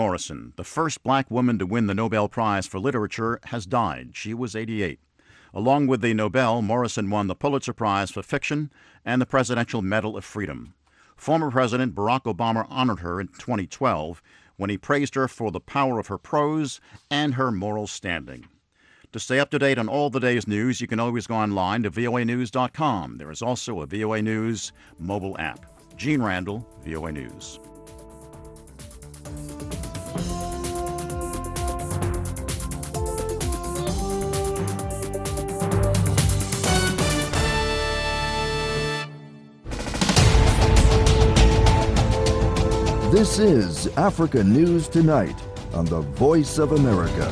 Morrison, the first black woman to win the Nobel Prize for Literature, has died. She was 88. Along with the Nobel, Morrison won the Pulitzer Prize for Fiction and the Presidential Medal of Freedom. Former President Barack Obama honored her in 2012 when he praised her for the power of her prose and her moral standing. To stay up to date on all the day's news, you can always go online to voanews.com. There is also a VOA News mobile app. Gene Randall, VOA News. This is Africa News Tonight on the Voice of America.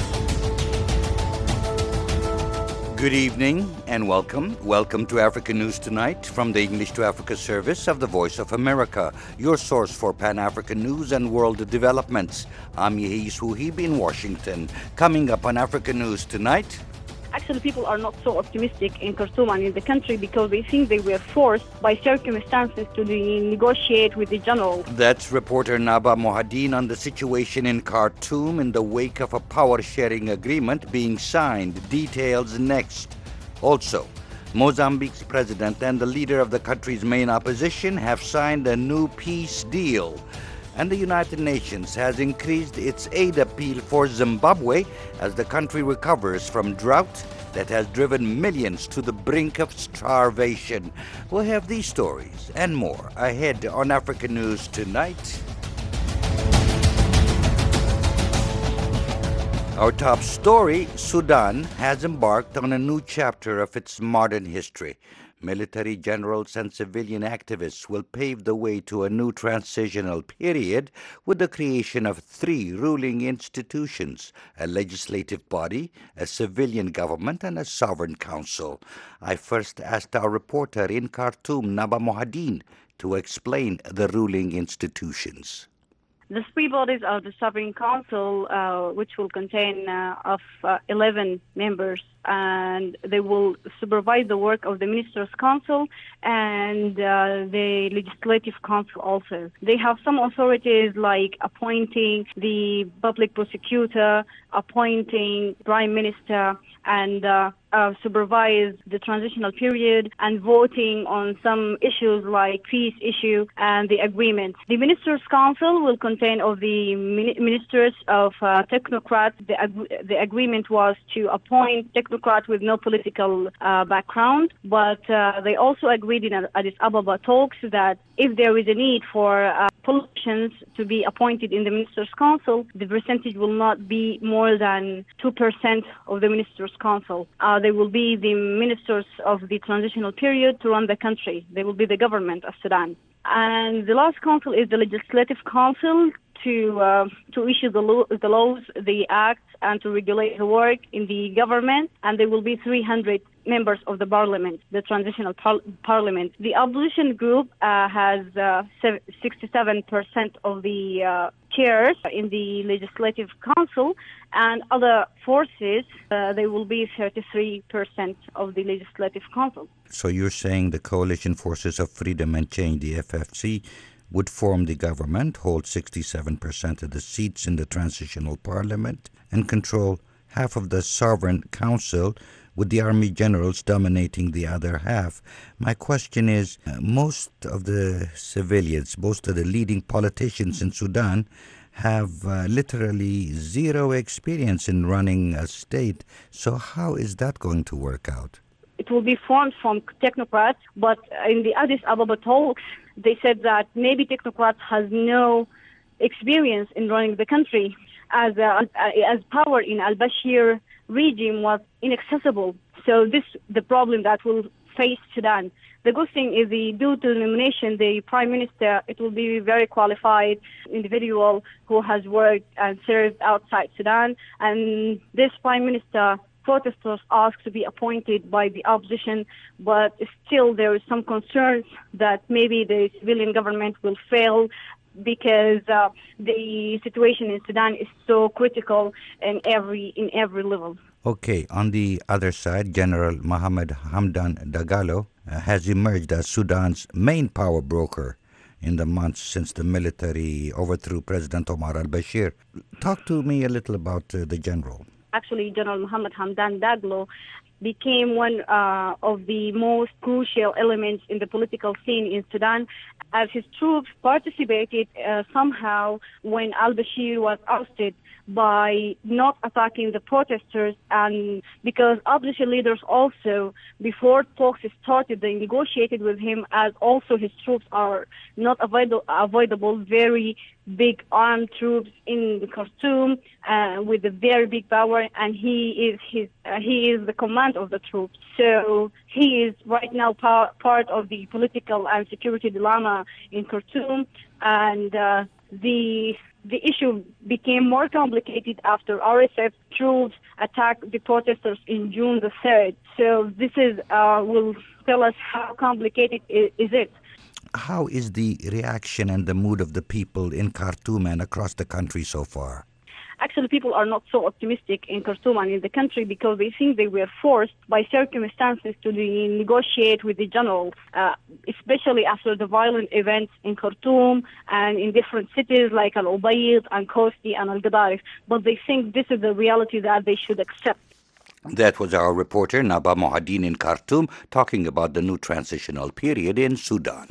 Good evening and welcome. Welcome to Africa News Tonight from the English to Africa service of the Voice of America, your source for Pan-African news and world developments. I'm Yehis Wuhib in Washington. Coming up on Africa News Tonight. Actually, people are not so optimistic in Khartoum and in the country because they think they were forced by circumstances to negotiate with the general. That's reporter Naba Mohadeen on the situation in Khartoum in the wake of a power-sharing agreement being signed. Details next. Also, Mozambique's president and the leader of the country's main opposition have signed a new peace deal. And the United Nations has increased its aid appeal for Zimbabwe as the country recovers from drought that has driven millions to the brink of starvation. We'll have these stories and more ahead on Africa News Tonight. Our top story, Sudan has embarked on a new chapter of its modern history. Military generals and civilian activists will pave the way to a new transitional period with the creation of 3 ruling institutions, a legislative body, a civilian government, and a sovereign council. I first asked our reporter in Khartoum, Naba Mohadeen, to explain the ruling institutions. The 3 bodies are the Sovereign Council, which will contain 11 members, and they will supervise the work of the Ministers' Council and the Legislative Council also. They have some authorities like appointing the public prosecutor, appointing Prime Minister, and supervise the transitional period and voting on some issues like peace issue and the agreement. The Ministers' Council will contain of the ministers of technocrats. The agreement was to appoint technocrats with no political background, but they also agreed in Addis Ababa talks that if there is a need for politicians to be appointed in the Ministers' Council, the percentage will not be more than 2% of the Ministers' Council. They will be the ministers of the transitional period to run the country. They will be the government of Sudan. And the last council is the Legislative Council to issue the laws, the acts, and to regulate the work in the government. And there will be 300 members of the parliament, the transitional parliament. The opposition group has 67% of the chairs in the Legislative Council, and other forces, they will be 33% of the Legislative Council. So you're saying the Coalition Forces of Freedom and Change, the FFC, would form the government, hold 67% of the seats in the transitional parliament, and control half of the Sovereign Council, with the army generals dominating the other half. My question is, most of the civilians, most of the leading politicians in Sudan have literally zero experience in running a state. So how is that going to work out? It will be formed from technocrats, but in the Addis Ababa talks, they said that maybe technocrats has no experience in running the country, as power in al-Bashir regime was inaccessible. So this the problem that will face Sudan. The good thing is due to the nomination, the Prime Minister, it will be a very qualified individual who has worked and served outside Sudan. And this Prime Minister, protesters asked to be appointed by the opposition, but still there is some concerns that maybe the civilian government will fail because the situation in Sudan is so critical in every level. Okay, on the other side, General Mohammed Hamdan Dagalo has emerged as Sudan's main power broker. in the months since the military overthrew President Omar al-Bashir. Talk to me a little about the general. Actually, General Mohammed Hamdan Daglo became one of the most crucial elements in the political scene in Sudan, as his troops participated somehow when al-Bashir was ousted by not attacking the protesters, and because opposition leaders also, before talks started, they negotiated with him, as also his troops are not avoidable, very big armed troops in Khartoum with a very big power, and he is the command of the troops. So he is right now part of the political and security dilemma in Khartoum, and the issue became more complicated after RSF troops attacked the protesters in June the 3rd. So this is will tell us how complicated is it. How is the reaction and the mood of the people in Khartoum and across the country so far? Actually, people are not so optimistic in Khartoum and in the country because they think they were forced by circumstances to negotiate with the generals, especially after the violent events in Khartoum and in different cities like Al-Ubaid and Kosti and Al-Gadarif. But they think this is the reality that they should accept. That was our reporter, Naba Mohadeen in Khartoum, talking about the new transitional period in Sudan.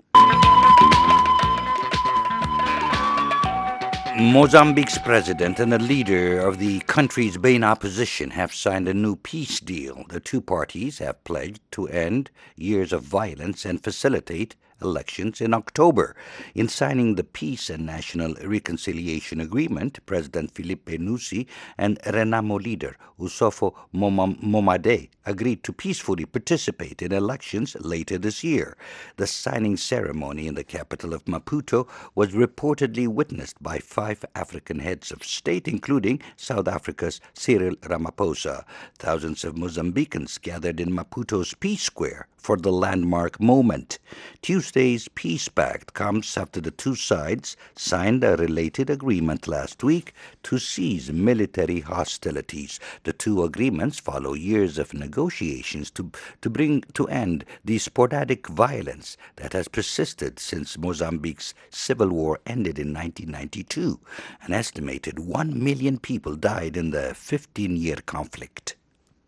Mozambique's president and a leader of the country's main opposition have signed a new peace deal. The two parties have pledged to end years of violence and facilitate elections in October. In signing the Peace and National Reconciliation Agreement, President Filipe Nyusi and Renamo leader Usofo Momade agreed to peacefully participate in elections later this year. The signing ceremony in the capital of Maputo was reportedly witnessed by 5 African heads of state, including South Africa's Cyril Ramaphosa. Thousands of Mozambicans gathered in Maputo's Peace Square for the landmark moment. Tuesday's peace pact comes after the two sides signed a related agreement last week to cease military hostilities. The two agreements follow years of negotiations to bring to end the sporadic violence that has persisted since Mozambique's civil war ended in 1992. An estimated 1 million people died in the 15-year conflict.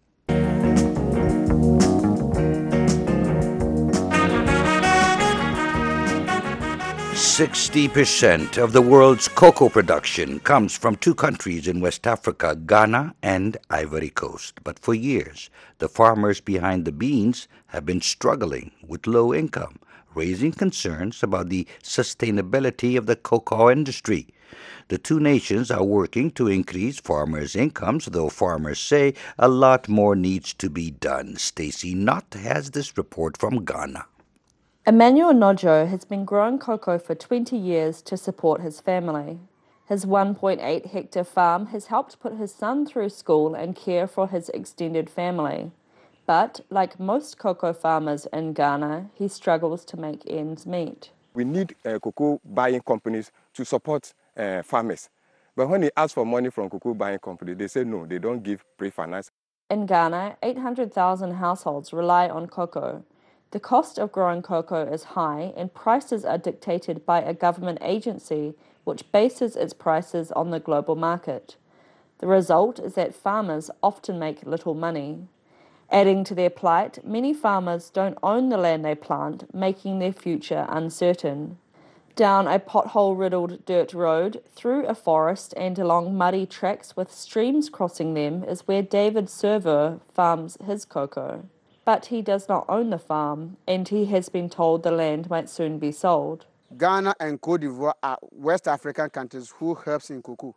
60% of the world's cocoa production comes from 2 countries in West Africa, Ghana and Ivory Coast. But for years, the farmers behind the beans have been struggling with low income, raising concerns about the sustainability of the cocoa industry. The two nations are working to increase farmers' incomes, though farmers say a lot more needs to be done. Stacey Knott has this report from Ghana. Emmanuel Nojo has been growing cocoa for 20 years to support his family. His 1.8-hectare farm has helped put his son through school and care for his extended family. But, like most cocoa farmers in Ghana, he struggles to make ends meet. We need cocoa buying companies to support farmers. But when they ask for money from cocoa buying companies, they say no, they don't give pre-finance. In Ghana, 800,000 households rely on cocoa. The cost of growing cocoa is high, and prices are dictated by a government agency which bases its prices on the global market. The result is that farmers often make little money. Adding to their plight, many farmers don't own the land they plant, making their future uncertain. Down a pothole-riddled dirt road, through a forest and along muddy tracks with streams crossing them is where David Server farms his cocoa. But he does not own the farm, and he has been told the land might soon be sold. Ghana and Cote d'Ivoire are West African countries who helps in cocoa.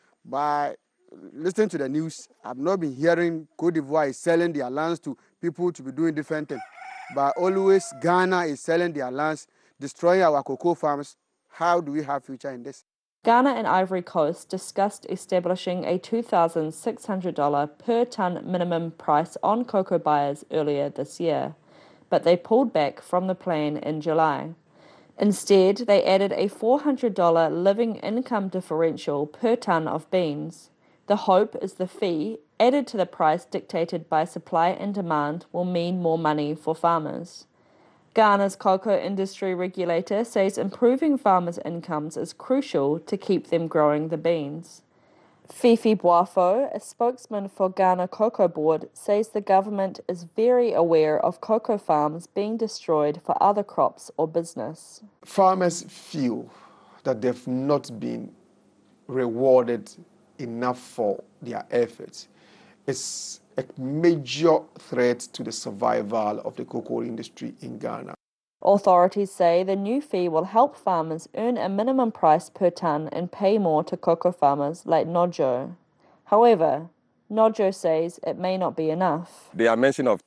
By listening to the news, I've not been hearing Cote d'Ivoire is selling their lands to people to be doing different things. But always Ghana is selling their lands, destroying our cocoa farms. How do we have future in this? Ghana and Ivory Coast discussed establishing a $2,600 per tonne minimum price on cocoa buyers earlier this year, but they pulled back from the plan in July. Instead, they added a $400 living income differential per tonne of beans. The hope is the fee, added to the price dictated by supply and demand, will mean more money for farmers. Ghana's cocoa industry regulator says improving farmers' incomes is crucial to keep them growing the beans. Fifi Boafo, a spokesman for Ghana Cocoa Board, says the government is very aware of cocoa farms being destroyed for other crops or business. Farmers feel that they've not been rewarded enough for their efforts. It's a major threat to the survival of the cocoa industry in Ghana. Authorities say the new fee will help farmers earn a minimum price per tonne and pay more to cocoa farmers like Nojo. However, Nojo says it may not be enough. They are mention of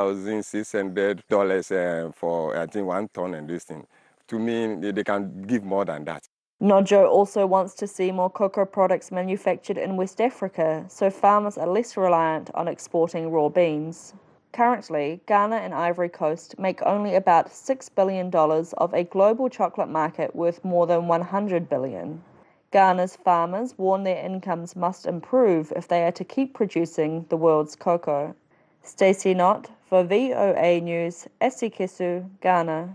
$2,600 for, I think, 1 ton and this thing. To me, they can give more than that. Nojo also wants to see more cocoa products manufactured in West Africa, so farmers are less reliant on exporting raw beans. Currently, Ghana and Ivory Coast make only about $6 billion of a global chocolate market worth more than $100 billion. Ghana's farmers warn their incomes must improve if they are to keep producing the world's cocoa. Stacey Knott for VOA News, Esikisu, Ghana.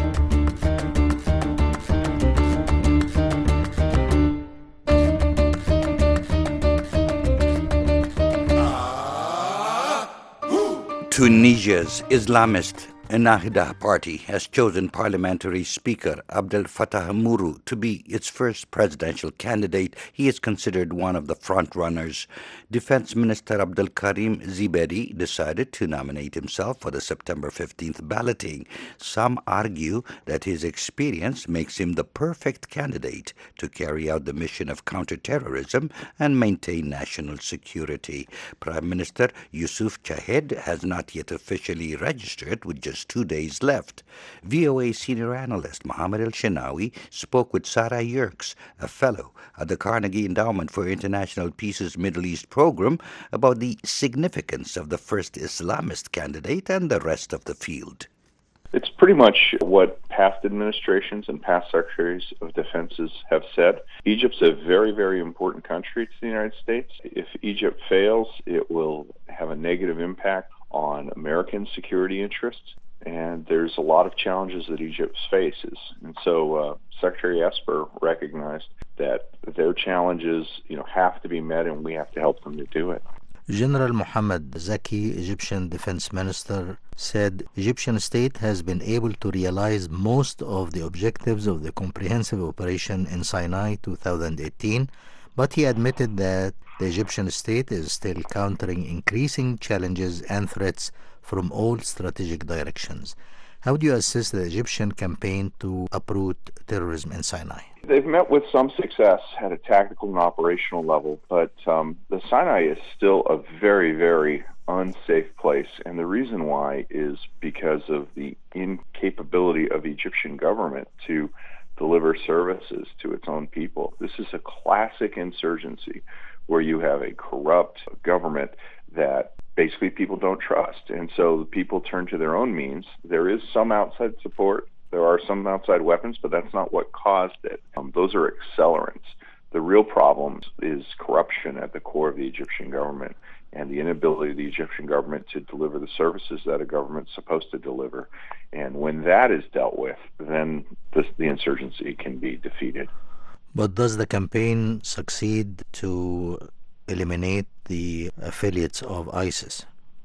Tunisia's Islamist Ennahda party has chosen parliamentary speaker Abdel Fattah Mourou to be its first presidential candidate. He is considered one of the front-runners. Defense Minister Abdel Karim Ziberi decided to nominate himself for the September 15th balloting. Some argue that his experience makes him the perfect candidate to carry out the mission of counterterrorism and maintain national security. Prime Minister Youssouf Chahed has not yet officially registered, with just 2 days left. VOA senior analyst Mohammed El-Shenawi spoke with Sarah Yerkes, a fellow at the Carnegie Endowment for International Peace's Middle East program, about the significance of the first Islamist candidate and the rest of the field. It's pretty much what past administrations and past secretaries of defenses have said. Egypt's a very, very important country to the United States. If Egypt fails, it will have a negative impact on American security interests, and there's a lot of challenges that Egypt faces. And so Secretary Esper recognized that their challenges, have to be met, and we have to help them to do it. General Mohammed Zaki, Egyptian Defense Minister, said Egyptian state has been able to realize most of the objectives of the comprehensive operation in Sinai 2018, but he admitted that the Egyptian state is still countering increasing challenges and threats from all strategic directions. How do you assess the Egyptian campaign to uproot terrorism in Sinai? They've met with some success at a tactical and operational level, but the Sinai is still a very, very unsafe place. And the reason why is because of the incapability of the Egyptian government to deliver services to its own people. This is a classic insurgency where you have a corrupt government that basically people don't trust. And so people turn to their own means. There is some outside support. There are some outside weapons, but that's not what caused it. Those are accelerants. The real problem is corruption at the core of the Egyptian government and the inability of the Egyptian government to deliver the services that a government's supposed to deliver. And when that is dealt with, then the insurgency can be defeated. But does the campaign succeed to eliminate the affiliates of ISIS?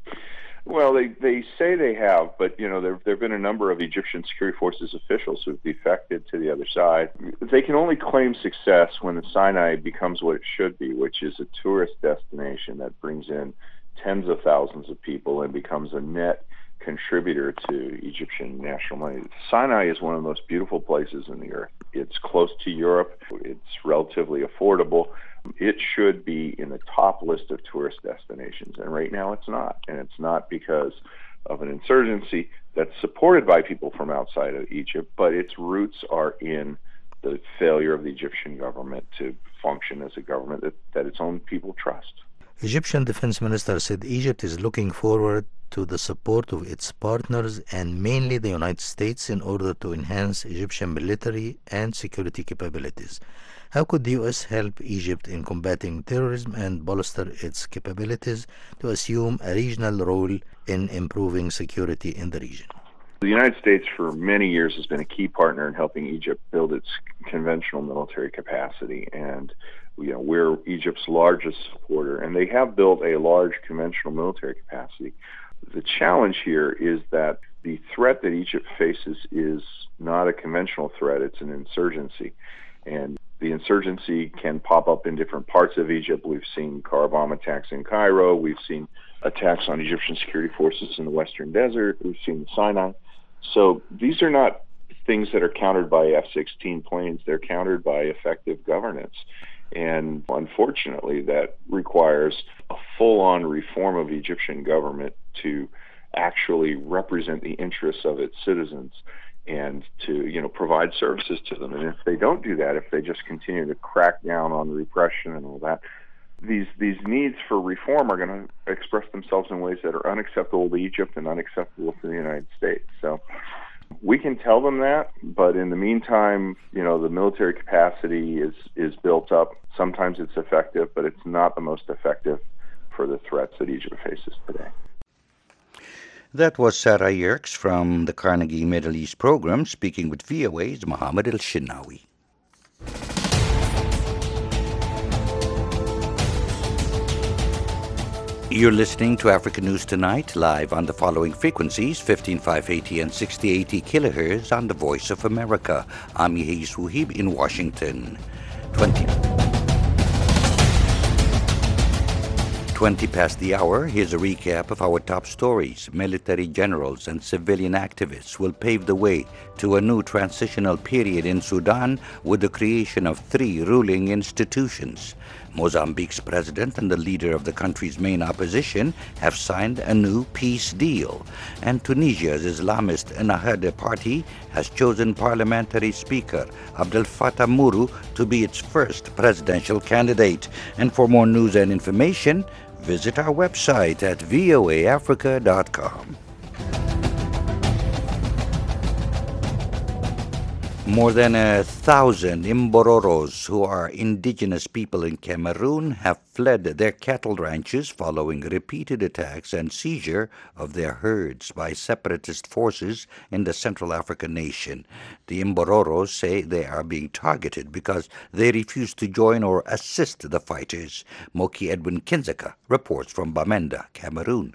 Well, they say they have, but there have been a number of Egyptian security forces officials who've defected to the other side. They can only claim success when the Sinai becomes what it should be, which is a tourist destination that brings in tens of thousands of people and becomes a net contributor to Egyptian national money. Sinai is one of the most beautiful places in the earth. It's close to Europe. It's relatively affordable. It should be in the top list of tourist destinations, and right now it's not. And it's not because of an insurgency that's supported by people from outside of Egypt, but its roots are in the failure of the Egyptian government to function as a government that its own people trust. Egyptian Defense Minister said Egypt is looking forward to the support of its partners and mainly the United States in order to enhance Egyptian military and security capabilities. How could the U.S. help Egypt in combating terrorism and bolster its capabilities to assume a regional role in improving security in the region? The United States for many years has been a key partner in helping Egypt build its conventional military capacity, and we're Egypt's largest supporter, and they have built a large conventional military capacity. The challenge here is that the threat that Egypt faces is not a conventional threat, it's an insurgency. And the insurgency can pop up in different parts of Egypt. We've seen car bomb attacks in Cairo. We've seen attacks on Egyptian security forces in the Western Desert. We've seen the Sinai. So these are not things that are countered by F-16 planes. They're countered by effective governance. And unfortunately, that requires a full-on reform of the Egyptian government to actually represent the interests of its citizens and to, provide services to them. And if they don't do that, if they just continue to crack down on repression and all that, these needs for reform are going to express themselves in ways that are unacceptable to Egypt and unacceptable to the United States. So we can tell them that, but in the meantime, the military capacity is built up. Sometimes it's effective, but it's not the most effective for the threats that Egypt faces today. That was Sarah Yerkes from the Carnegie Middle East Program speaking with VOA's Mohammed El-Shinawi. You're listening to Africa News Tonight, live on the following frequencies, 15580 and 6080 kilohertz on the Voice of America. I'm Yehi Suhib in Washington. 20 past the hour, here's a recap of our top stories. Military generals and civilian activists will pave the way to a new transitional period in Sudan with the creation of 3 ruling institutions. Mozambique's president and the leader of the country's main opposition have signed a new peace deal. And Tunisia's Islamist Ennahda party has chosen parliamentary speaker Abdel Fattah Mourou to be its first presidential candidate. And for more news and information, visit our website at voaafrica.com. More than 1,000 Imbororos, who are indigenous people in Cameroon, have fled their cattle ranches following repeated attacks and seizure of their herds by separatist forces in the Central African nation. The Imbororos say they are being targeted because they refuse to join or assist the fighters. Moki Edwin Kinzeka reports from Bamenda, Cameroon.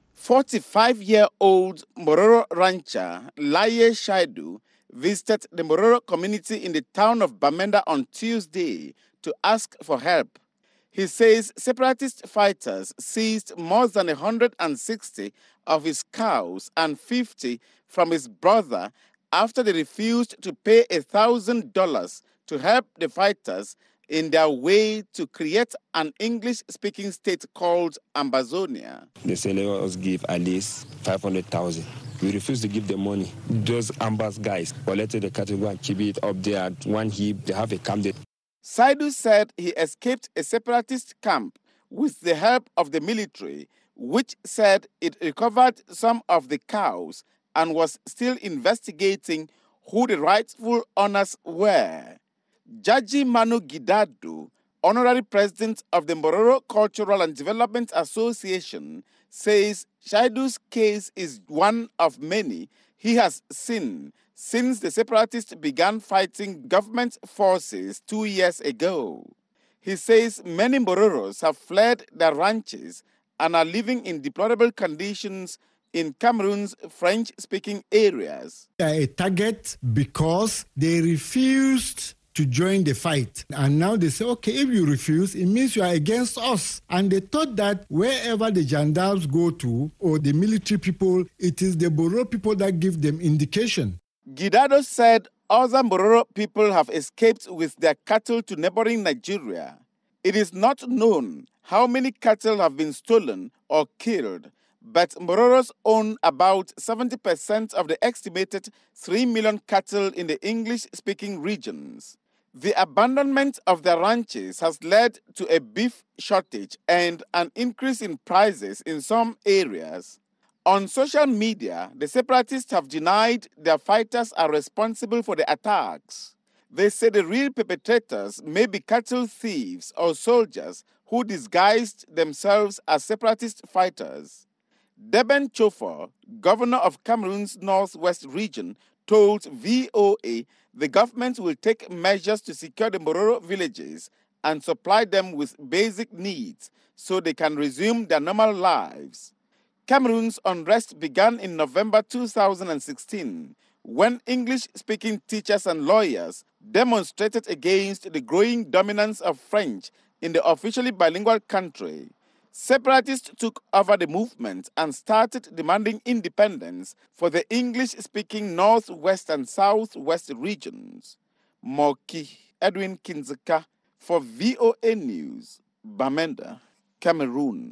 45-year-old Mororo rancher Laye Shaidu visited the Mororo community in the town of Bamenda on Tuesday to ask for help. He says separatist fighters seized more than 160 of his cows and 50 from his brother after they refused to pay $1,000 to help the fighters in their way to create an English-speaking state called Ambazonia. They say let us give at least 500,000. We refuse to give them money. Those Ambas guys collected the cattle and keep it up there at one heap. They have a camp there. Saidu said he escaped a separatist camp with the help of the military, which said it recovered some of the cows and was still investigating who the rightful owners were. Jaji Manu Gidadu, honorary president of the Mororo Cultural and Development Association, says Shaidu's case is one of many he has seen since the separatists began fighting government forces 2 years ago. He says many Mororos have fled their ranches and are living in deplorable conditions in Cameroon's French-speaking areas. A target because they refused to join the fight. And now they say, okay, if you refuse, it means you are against us. And they thought that wherever the gendarmes go to, or the military people, it is the Bororo people that give them indication. Gidado said other Bororo people have escaped with their cattle to neighboring Nigeria. It is not known how many cattle have been stolen or killed, but Mororos own about 70% of the estimated 3 million cattle in the English-speaking regions. The abandonment of their ranches has led to a beef shortage and an increase in prices in some areas. On social media, the separatists have denied their fighters are responsible for the attacks. They say the real perpetrators may be cattle thieves or soldiers who disguised themselves as separatist fighters. Deben Chofor, governor of Cameroon's northwest region, told VOA the government will take measures to secure the Mororo villages and supply them with basic needs so they can resume their normal lives. Cameroon's unrest began in November 2016 when English-speaking teachers and lawyers demonstrated against the growing dominance of French in the officially bilingual country. Separatists took over the movement and started demanding independence for the English-speaking Northwest and Southwest regions. Moki Edwin Kinzeka for VOA News, Bamenda, Cameroon.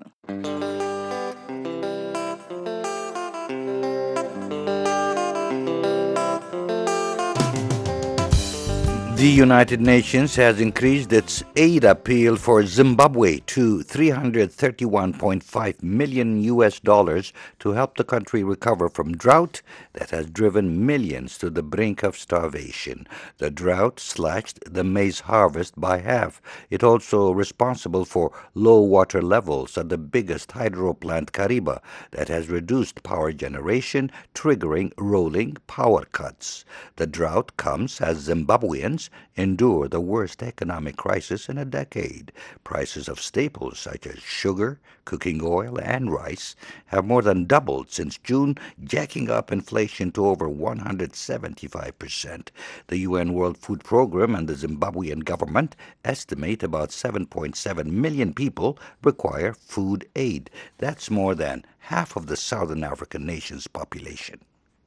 The United Nations has increased its aid appeal for Zimbabwe to $331.5 million to help the country recover from drought that has driven millions to the brink of starvation. The drought slashed the maize harvest by half. It also responsible for low water levels at the biggest hydro plant, Kariba, that has reduced power generation, triggering rolling power cuts. The drought comes as Zimbabweans endure the worst economic crisis in a decade. Prices of staples such as sugar, cooking oil, and rice have more than doubled since June, jacking up inflation to over 175%. The UN World Food Program and the Zimbabwean government estimate about 7.7 million people require food aid. That's more than half of the Southern African nation's population.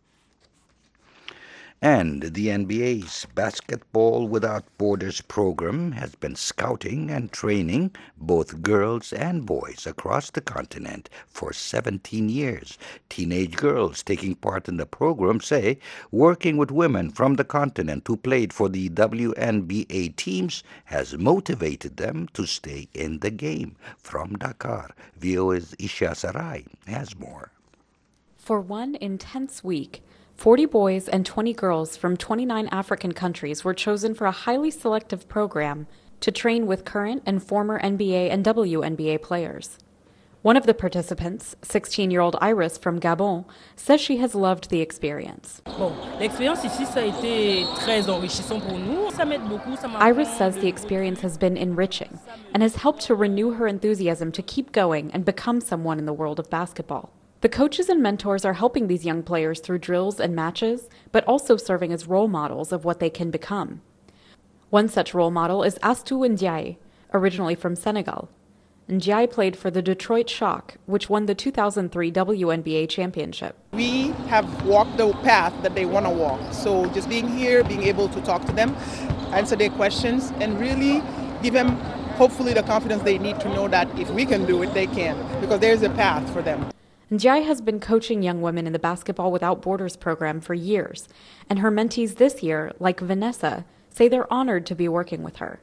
And the NBA's Basketball Without Borders program has been scouting and training both girls and boys across the continent for 17 years. Teenage girls taking part in the program say working with women from the continent who played for the WNBA teams has motivated them to stay in the game. From Dakar, VOA's Isha Sarai has more. For one intense week, 40 boys and 20 girls from 29 African countries were chosen for a highly selective program to train with current and former NBA and WNBA players. One of the participants, 16-year-old Iris from Gabon, says she has loved the experience. Iris says the experience has been enriching and has helped to renew her enthusiasm to keep going and become someone in the world of basketball. The coaches and mentors are helping these young players through drills and matches, but also serving as role models of what they can become. One such role model is Astou Ndiaye, originally from Senegal. Ndiaye played for the Detroit Shock, which won the 2003 WNBA championship. We have walked the path that they want to walk. So just being here, being able to talk to them, answer their questions, and really give them, hopefully, the confidence they need to know that if we can do it, they can, because there's a path for them. Ndiaye has been coaching young women in the Basketball Without Borders program for years, and her mentees this year, like Vanessa, say they're honored to be working with her.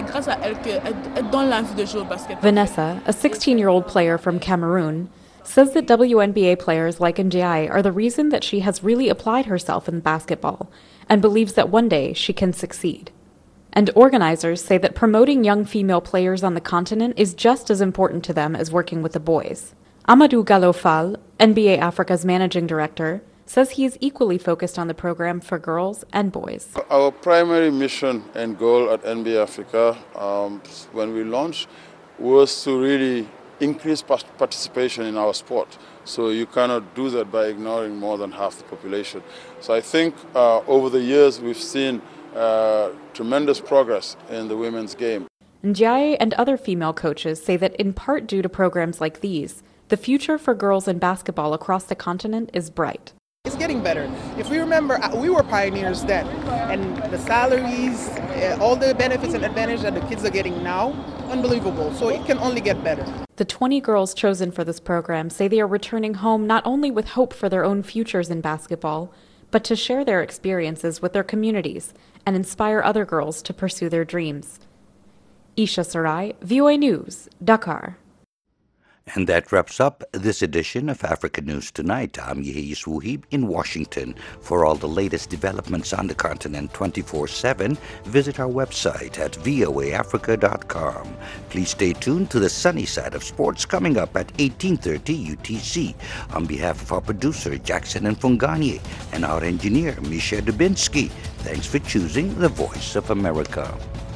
Vanessa, a 16-year-old player from Cameroon, says that WNBA players like Ndiaye are the reason that she has really applied herself in basketball and believes that one day she can succeed. And organizers say that promoting young female players on the continent is just as important to them as working with the boys. Amadou Gallo-Fall, NBA Africa's managing director, says he is equally focused on the program for girls and boys. Our primary mission and goal at NBA Africa, when we launched, was to really increase participation in our sport. So you cannot do that by ignoring more than half the population. So I think over the years we've seen tremendous progress in the women's game. Ndiaye and other female coaches say that in part due to programs like these, the future for girls in basketball across the continent is bright. It's getting better. If we remember, we were pioneers then, and the salaries, all the benefits and advantages that the kids are getting now, unbelievable. So it can only get better. The 20 girls chosen for this program say they are returning home not only with hope for their own futures in basketball, but to share their experiences with their communities and inspire other girls to pursue their dreams. Isha Sarai, VOA News, Dakar. And that wraps up this edition of Africa News Tonight. I'm Yehis Wuhib in Washington. For all the latest developments on the continent 24/7, visit our website at voaafrica.com. Please stay tuned to the sunny side of sports coming up at 18:30 UTC. On behalf of our producer, Jackson Mfunganye, and our engineer, Misha Dubinsky, thanks for choosing the Voice of America.